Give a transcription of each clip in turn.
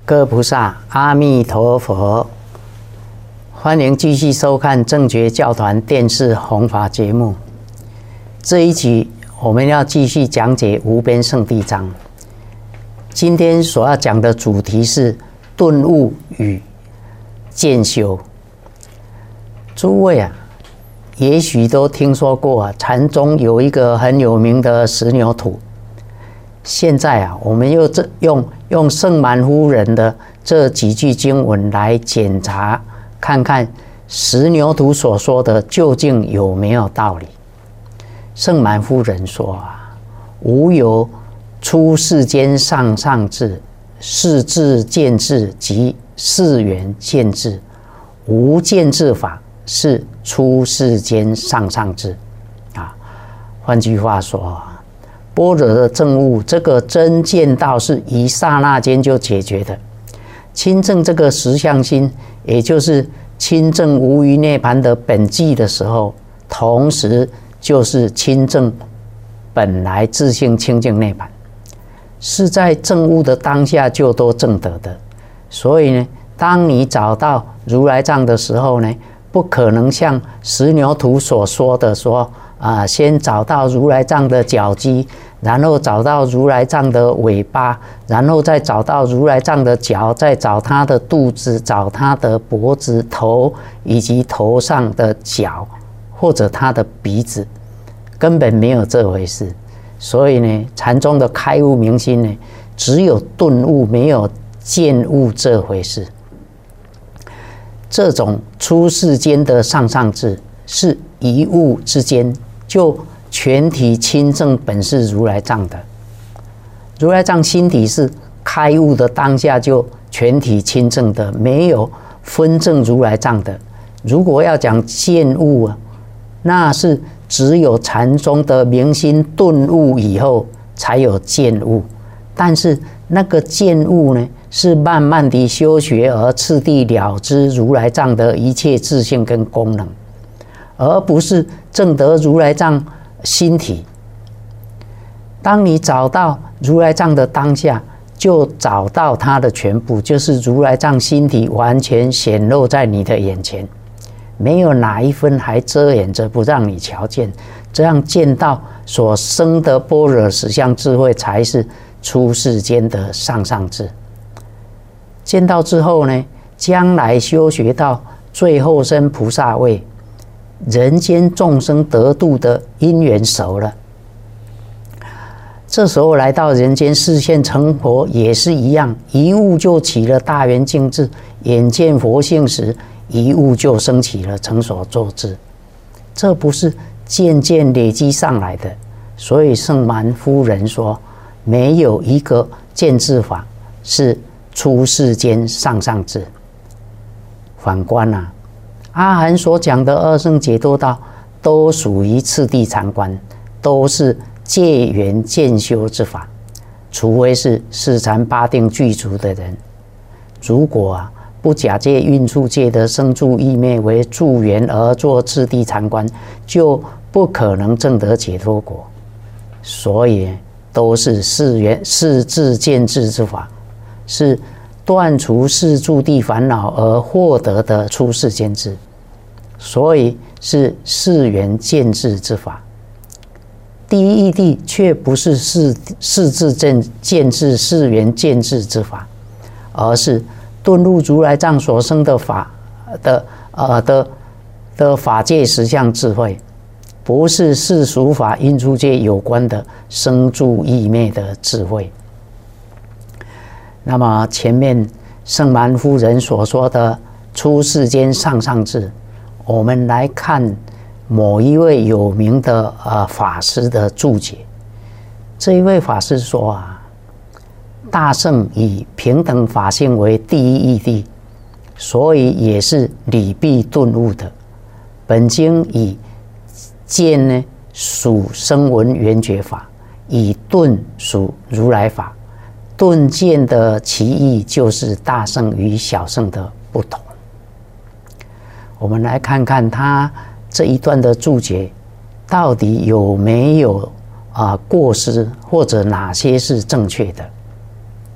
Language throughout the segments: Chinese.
各位菩萨，阿弥陀佛！欢迎继续收看正觉教团电视弘法节目。这一集我们要继续讲解无边圣地章。今天所要讲的主题是顿悟与渐修。诸位啊，也许都听说过禅宗有一个很有名的十牛图。现在啊，我们又用圣满夫人的这几句经文来检查，看看十牛图所说的究竟有没有道理。圣满夫人说啊，无有出世间上上智，世智见智即世缘见智，无见智法是出世间上上智啊。换句话说，般若的证悟，这个真见道是一刹那间就解决的。亲证这个实相心，也就是亲证无余涅槃的本际的时候，同时就是亲证本来自性清净涅槃，是在证悟的当下就都证得的。所以呢，当你找到如来藏的时候呢，不可能像十牛图所说的说先找到如来藏的脚迹，然后找到如来藏的尾巴，然后再找到如来藏的脚，再找他的肚子，找他的脖子、头以及头上的角，或者他的鼻子，根本没有这回事。所以呢，禅宗的开悟明心呢，只有顿悟，没有见悟这回事。这种出世间的上上智，是一悟之间就全体亲证本是如来藏的。如来藏心体是开悟的当下就全体亲证的，没有分证如来藏的。如果要讲见悟啊，那是只有禅宗的明心顿悟以后才有见悟，但是那个见悟呢，是慢慢地修学而次第了知如来藏的一切自性跟功能，而不是证得如来藏心体。当你找到如来藏的当下，就找到它的全部，就是如来藏心体完全显露在你的眼前，没有哪一分还遮掩着不让你瞧见。这样见到所生的般若实相智慧，才是出世间的上上智。见到之后呢，将来修学到最后生菩萨位，人间众生得度的因缘熟了，这时候来到人间视现成佛也是一样，一悟就起了大圆净智，眼见佛性时，一悟就升起了成所作智。这不是渐渐累积上来的。所以圣满夫人说，没有一个见智法是出世间上上智。反观阿含所讲的二圣解脱道，都属于次第禅观，都是戒缘渐修之法。除非是四禅八定具足的人，如果不假借运处界的生住意灭为助缘而作次第禅观，就不可能证得解脱果。所以都是世智见智之法，是断除世住地烦恼而获得的出世间智，所以是世缘见智之法。第一义谛却不是世智见智、世缘见智之法，而是顿入如来藏所生的法的法界实相智慧，不是世俗法因处界有关的生住意灭的智慧。那么前面圣满夫人所说的出世间上上智，我们来看某一位有名的法师的注解。这一位法师说大圣以平等法性为第一义谛，所以也是理必顿悟的。本经以见呢属声闻缘觉法，以顿属如来法。顿见的其义就是大圣与小圣的不同。我们来看看他这一段的注解到底有没有过失，或者哪些是正确的。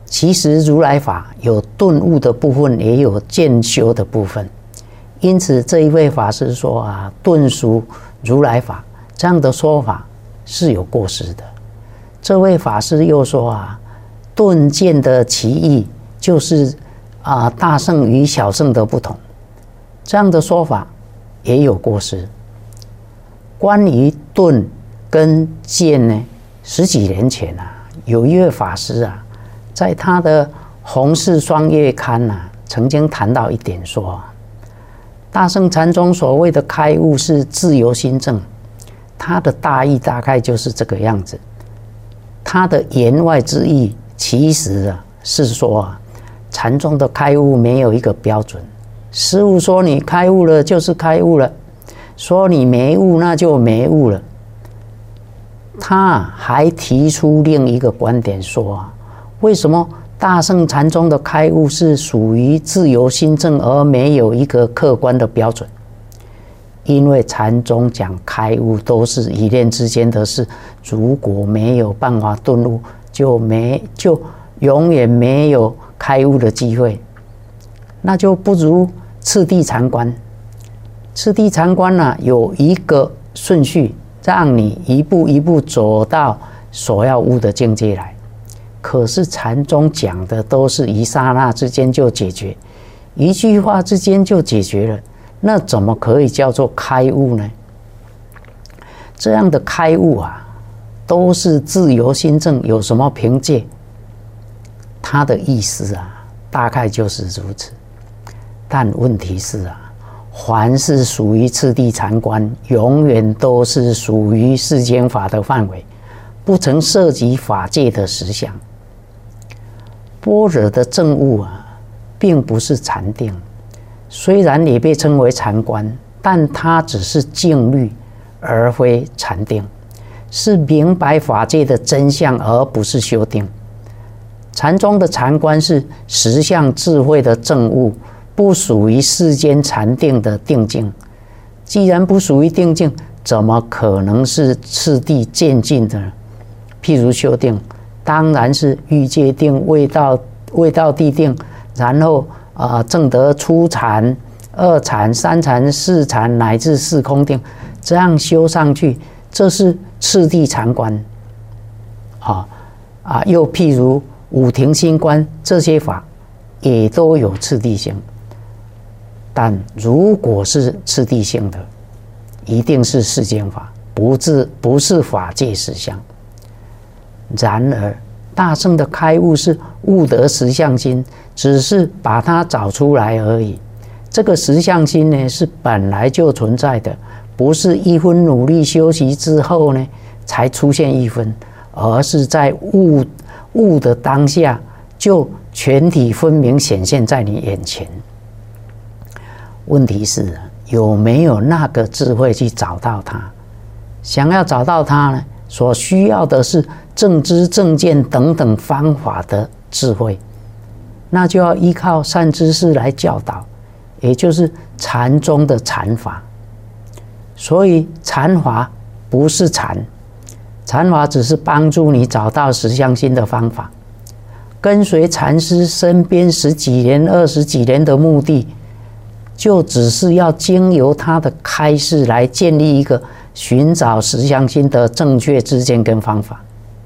其实如来法有顿悟的部分，也有渐修的部分。因此这一位法师说啊，顿属如来法，这样的说法是有过失的。这位法师又说啊，顿渐的其义就是大圣与小圣的不同，这样的说法也有过失。关于顿跟渐呢，10几年前啊，有一位法师啊，在他的《弘誓双月刊》曾经谈到一点说，大圣禅宗所谓的开悟是自由心证，他的大意大概就是这个样子。他的言外之意其实是说禅宗的开悟没有一个标准，师父说你开悟了就是开悟了，说你没悟那就没悟了。他还提出另一个观点说，为什么大圣禅宗的开悟是属于自由心证，而没有一个客观的标准？因为禅宗讲开悟都是一念之间的事，如果没有办法顿悟，就永远没有开悟的机会。那就不如次第禅观。次第禅观有一个顺序，让你一步一步走到所要悟的境界来。可是禅宗讲的都是一刹那之间就解决，一句话之间就解决了，那怎么可以叫做开悟呢？这样的开悟都是自由心证，有什么凭借？他的意思大概就是如此。但问题是凡是属于次第禅观，永远都是属于世间法的范围，不曾涉及法界的实相。般若的证悟并不是禅定，虽然也被称为禅观，但它只是静虑，而非禅定，是明白法界的真相，而不是修定。禅宗的禅观是实相智慧的证悟，不属于世间禅定的定境。既然不属于定境，怎么可能是次第渐进的呢？譬如修定，当然是欲界定、未到地定，然后证得初禅、2禅、3禅、4禅，乃至4空定，这样修上去，这是次第禅观。又譬如五停心观，这些法也都有次第性。但如果是次第性的，一定是世间法，不是法界实相。然而大圣的开悟是悟得实相心，只是把它找出来而已。这个实相心呢，是本来就存在的，不是一分努力修习之后呢才出现一分，而是在悟的当下就全体分明显现在你眼前。问题是有没有那个智慧去找到它？想要找到它呢，所需要的是正知正见等等方法的智慧，那就要依靠善知识来教导，也就是禅宗的禅法。所以禅法不是禅，禅法只是帮助你找到实相心的方法。跟随禅师身边10几年、20几年的目的，就只是要经由他的开示来建立一个寻找实相心的正确知见跟方法。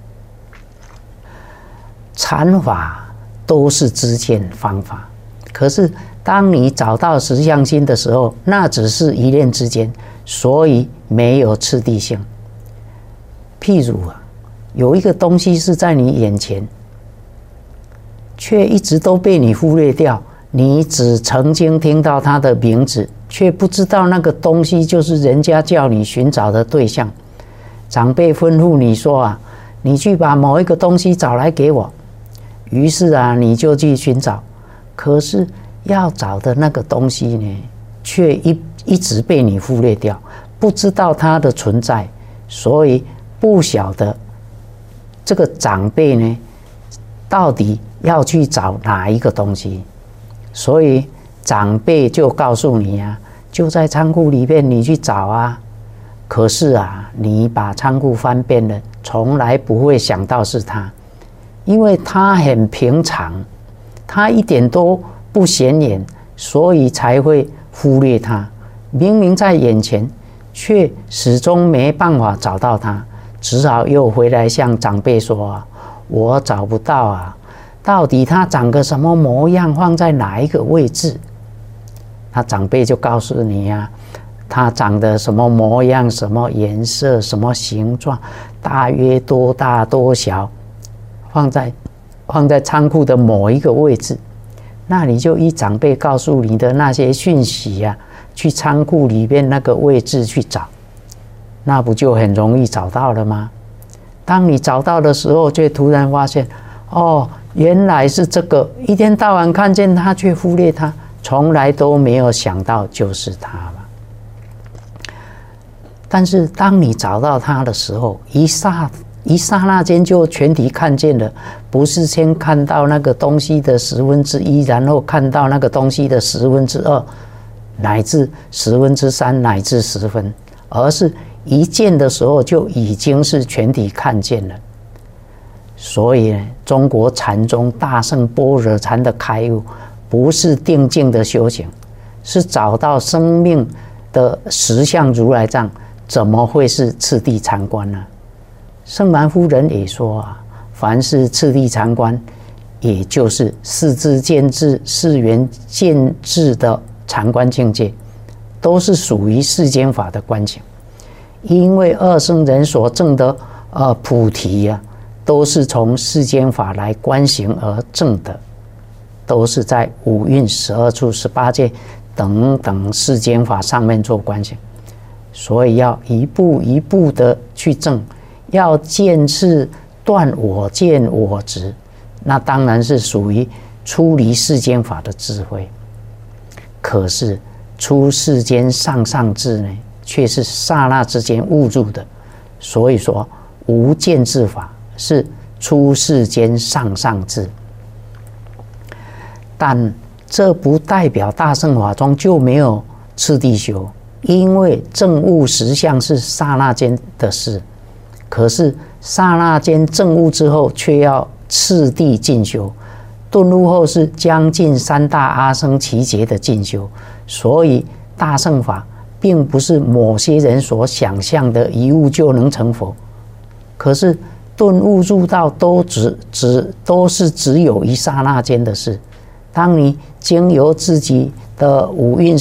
禅法都是知见方法，可是当你找到实相心的时候，那只是一念之间，所以没有次第性。譬如有一个东西是在你眼前，却一直都被你忽略掉，你只曾经听到它的名字，却不知道那个东西就是人家叫你寻找的对象。长辈吩咐你说你去把某一个东西找来给我，于是你就去寻找，可是要找的那个东西呢，却一直被你忽略掉，不知道它的存在，所以不晓得这个长辈呢到底要去找哪一个东西。所以长辈就告诉你就在仓库里面，你去找可是你把仓库翻遍了，从来不会想到是他， 因为它很平常，它一点都不显眼，所以才会忽略它。明明在眼前，却始终没办法找到它，只好又回来向长辈说：“我找不到啊，到底它长个什么模样，放在哪一个位置？”那长辈就告诉你啊，它长得什么模样、什么颜色、什么形状，大约多大多小，放在仓库的某一个位置。那你就依长辈告诉你的那些讯息啊，去仓库里面那个位置去找，那不就很容易找到了吗？当你找到的时候，却突然发现，哦，原来是这个，一天到晚看见它，却忽略它，从来都没有想到就是它嘛。但是当你找到它的时候，一刹那间就全体看见了，不是先看到那个东西的1/10，然后看到那个东西的2/10，乃至3/10，乃至10分，而是一见的时候就已经是全体看见了。所以呢，中国禅宗大乘般若禅的开悟，不是定静的修行，是找到生命的实相如来藏，怎么会是次第禅观呢？圣蛮夫人也说啊，凡是次第禅观，也就是四智见智、四缘见智的禅观境界，都是属于世间法的观境。因为二圣人所证的菩提啊，都是从世间法来观行而证的，都是在五蕴、12处、18界等等世间法上面做观行，所以要一步一步的去证。要见智断我见我执，那当然是属于出离世间法的智慧。可是出世间上上智呢，却是刹那之间悟入的。所以说无见智法是出世间上上智，但这不代表大乘法中就没有次第修，因为证悟实相是刹那间的事。可是刹那间证悟之后，却要次第进修。顿悟后是将近3大阿僧祇劫的进修，所以大乘法并不是某些人所想象的一悟就能成佛。可是顿悟入道都是只有一刹那间的事。当你经由自己的五蕴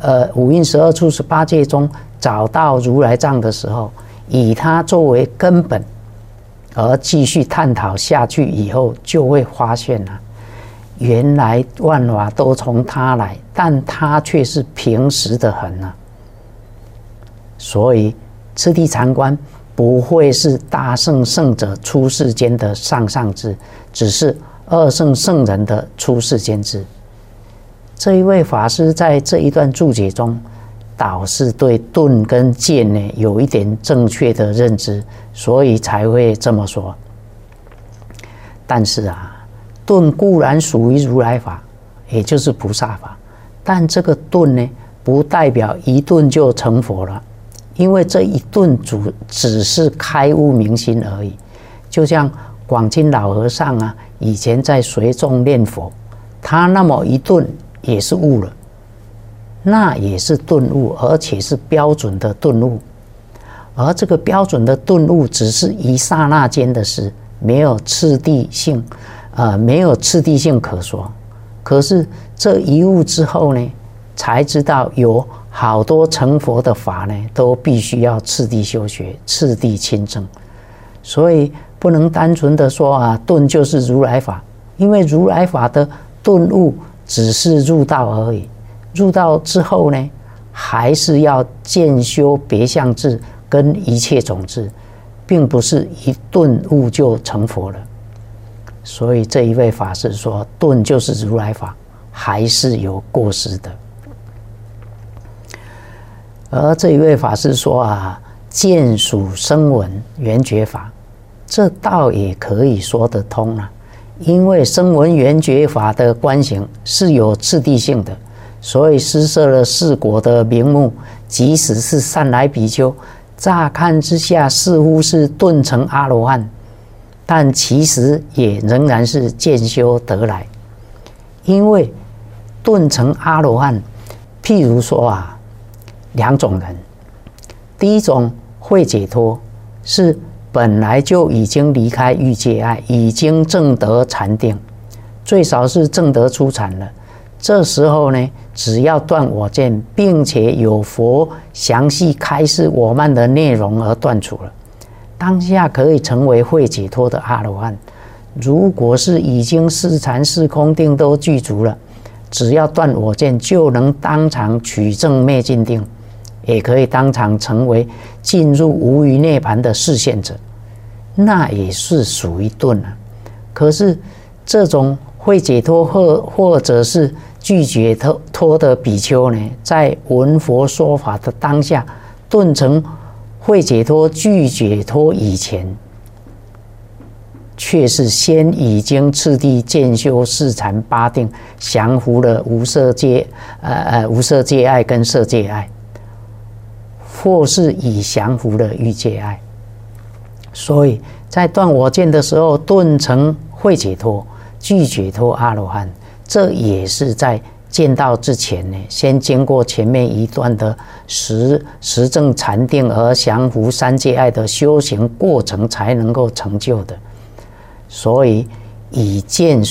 12处18界中找到如来藏的时候，以它作为根本，而继续探讨下去以后，就会发现原来万法都从它来，但它却是平时的很啊。所以次第禅观不会是大圣圣者出世间的上上智，只是二圣圣人的出世间智。这一位法师在这一段注解中，倒是对顿跟见呢有一点正确的认知，所以才会这么说。但是顿固然属于如来法，也就是菩萨法，但这个顿呢，不代表一顿就成佛了，因为这一顿只是开悟明心而已。就像广钦老和尚以前在随众念佛，他那么一顿也是悟了。那也是顿悟，而且是标准的顿悟。而这个标准的顿悟，只是一刹那间的事，没有次第性，没有次第性可说。可是这一悟之后呢，才知道有好多成佛的法呢，都必须要次第修学，次第亲证。所以不能单纯的说顿就是如来法，因为如来法的顿悟只是入道而已。入道之后呢，还是要渐修别相智跟一切种智，并不是一顿悟就成佛了。所以这一位法师说顿就是如来法，还是有过失的。而这一位法师说见属声闻缘觉法，这倒也可以说得通因为声闻缘觉法的观行是有次第性的，所以施设了4国的名目，即使是善来比丘，乍看之下似乎是顿成阿罗汉， 但其实也仍然是渐修得来。因为顿成阿罗汉，譬如说两种人，第一种会解脱，是本来就已经离开欲界爱，已经证得禅定，最少是证得初禅了。这时候呢，只要断我见，并且有佛详细开示我慢的内容而断除了，当下可以成为会解脱的阿罗汉。如果是已经四禅四空定都具足了，只要断我见，就能当场取证灭尽定，也可以当场成为进入无余涅槃的示现者，那也是属于顿啊。可是这种会解脱或者是具解脱的比丘呢，在闻佛说法的当下，顿成会解脱、具解脱以前，却是先已经次第渐修四禅八定，降伏了无色界爱跟色界爱，或是已降伏了欲界爱。所以在断我见的时候，顿成会解脱、具解脱阿罗汉，这也是在见道之前呢，先经过前面一段的实证禅定而降伏三界爱的修行过程才能够成就的。所以以见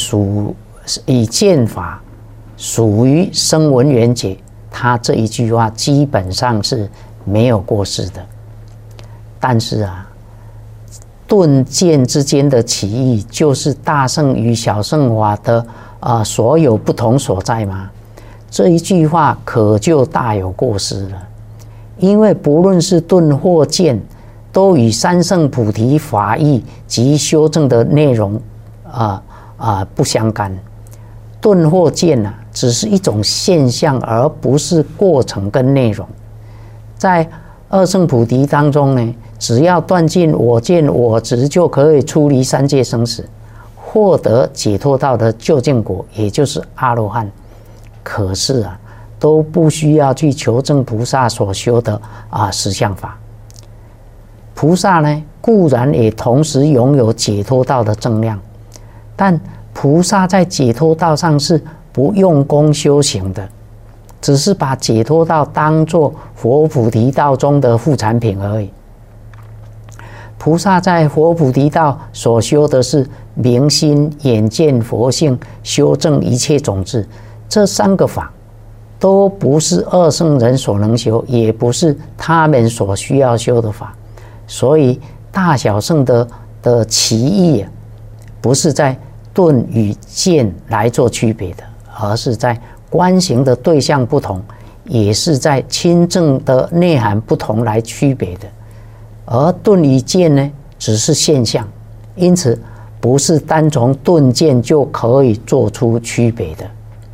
法属于声闻缘觉，他这一句话基本上是没有过失的。但是顿见之间的歧义，就是大乘与小乘法的所有不同所在吗？这一句话可就大有过失了。因为不论是顿或见，都与三乘菩提法义及修正的内容不相干。顿或见只是一种现象，而不是过程跟内容。在二乘菩提当中呢，只要断尽我见我执，就可以出离三界生死，获得解脱道的究竟果，也就是阿罗汉。可是都不需要去求证菩萨所修的实相法。菩萨呢，固然也同时拥有解脱道的正量，但菩萨在解脱道上是不用功修行的，只是把解脱道当作佛菩提道中的副产品而已。菩萨在佛菩提道所修的是明心、眼见佛性、修正一切种子，这三个法都不是二乘人所能修，也不是他们所需要修的法。所以大小乘的歧义不是在顿与见来做区别的，而是在观行的对象不同，也是在亲证的内涵不同来区别的。而顿与见呢，只是现象，因此不是单从顿见就可以做出区别的。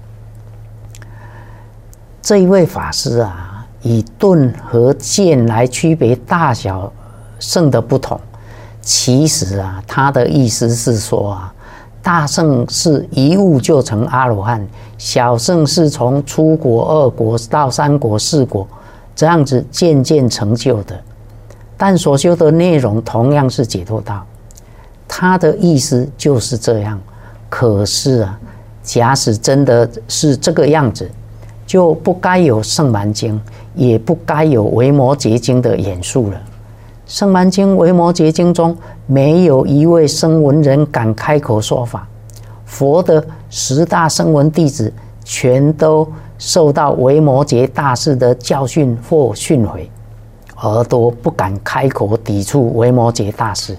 这一位法师以顿和见来区别大小乘的不同，其实他的意思是说大乘是一悟就成阿罗汉，小乘是从初果、二果到三果、四果，这样子渐渐成就的。但所修的内容同样是解脱道，他的意思就是这样。可是假使真的是这个样子，就不该有圣蛮经，也不该有维摩诘经的演述了。圣蛮经、维摩诘经中没有一位声闻人敢开口说法，佛的10大声闻弟子全都受到维摩诘大师的教训或训诲，而都不敢开口抵触维摩诘大师。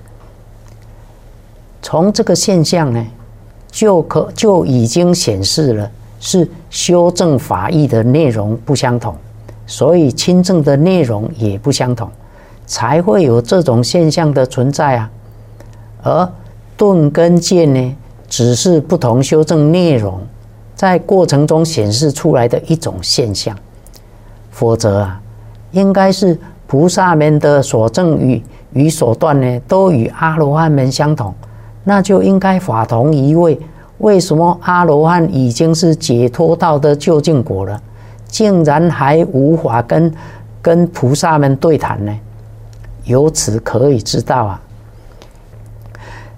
从这个现象呢，就已经显示了是修正法义的内容不相同，所以亲证的内容也不相同，才会有这种现象的存在而顿跟见呢，只是不同修正内容在过程中显示出来的一种现象。否则应该是菩萨们的所证与所断呢，都与阿罗汉们相同，那就应该法同一位。为什么阿罗汉已经是解脱道的究竟果了，竟然还无法跟菩萨们对谈呢？由此可以知道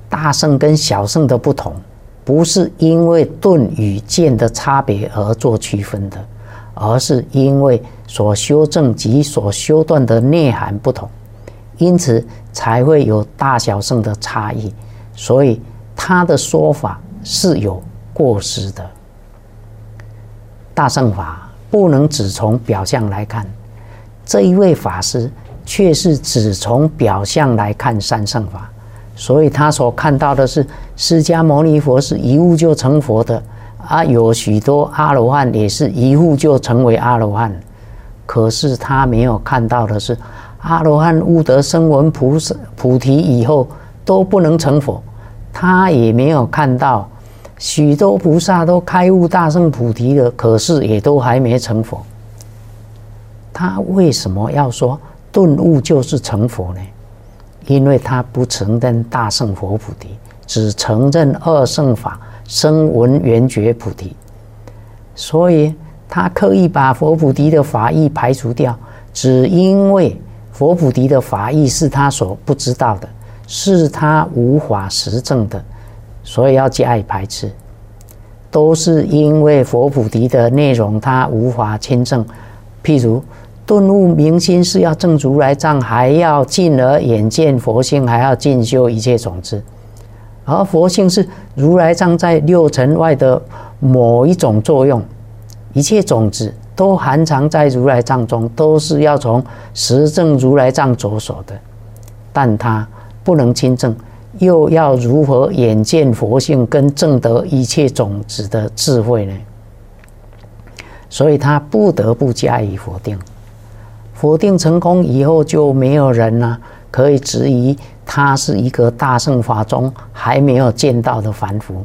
大圣跟小圣的不同，不是因为顿与渐的差别而做区分的，而是因为所修正及所修断的内涵不同，因此才会有大小圣的差异。所以他的说法是有过失的。大乘法不能只从表象来看，这一位法师却是只从表象来看三乘法，所以他所看到的是释迦牟尼佛是一悟就成佛的啊，有许多阿罗汉也是一悟就成为阿罗汉，可是他没有看到的是阿罗汉悟得声闻菩提以后都不能成佛，他也没有看到许多菩萨都开悟大乘菩提了，可是也都还没成佛。他为什么要说顿悟就是成佛呢？因为他不承认大乘佛菩提，只承认二乘法声闻缘觉菩提，所以他刻意把佛菩提的法义排除掉，只因为佛菩提的法义是他所不知道的，是他无法实证的，所以要加以排斥。都是因为佛菩提的内容他无法亲证，譬如顿悟明心是要证如来藏，还要进而眼见佛性，还要进修一切种子，而佛性是如来藏在六尘外的某一种作用，一切种子都含藏在如来藏中，都是要从实证如来藏着手的，但他不能亲证，又要如何眼见佛性跟证得一切种子的智慧呢？所以他不得不加以否定。否定成功以后，就没有人可以质疑他是一个大乘法中还没有见到的凡夫。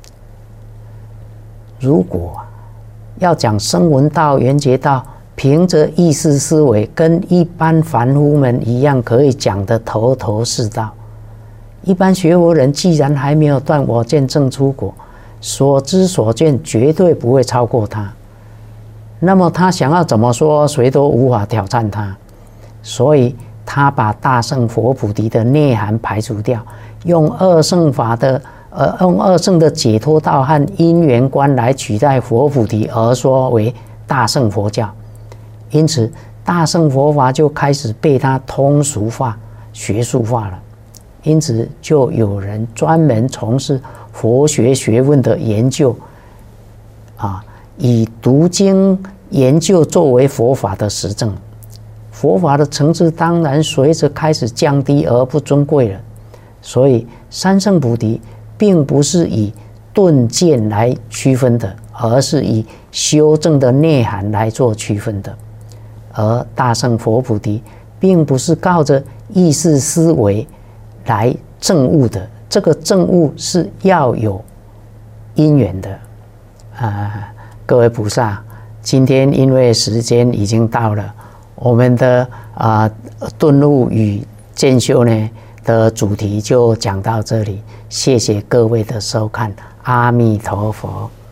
如果要讲声闻道、缘觉道，凭着意识思维，跟一般凡夫们一样，可以讲得头头是道。一般学佛人既然还没有断我见证出果，所知所见绝对不会超过他。那么他想要怎么说，谁都无法挑战他。所以他把大乘佛菩提的内涵排除掉，用二乘的解脱道和因缘观来取代佛菩提，而说为大乘佛教。因此大乘佛法就开始被他通俗化、学术化了。因此就有人专门从事佛学学问的研究，以读经研究作为佛法的实证。佛法的层次当然随着开始降低而不尊贵了。所以三乘菩提并不是以顿渐来区分的，而是以修正的内涵来做区分的。而大乘佛菩提并不是靠着意识思维来证悟的，这个证悟是要有因缘的。各位菩萨，今天因为时间已经到了，我们的顿悟与渐修呢的主题就讲到这里，谢谢各位的收看，阿弥陀佛。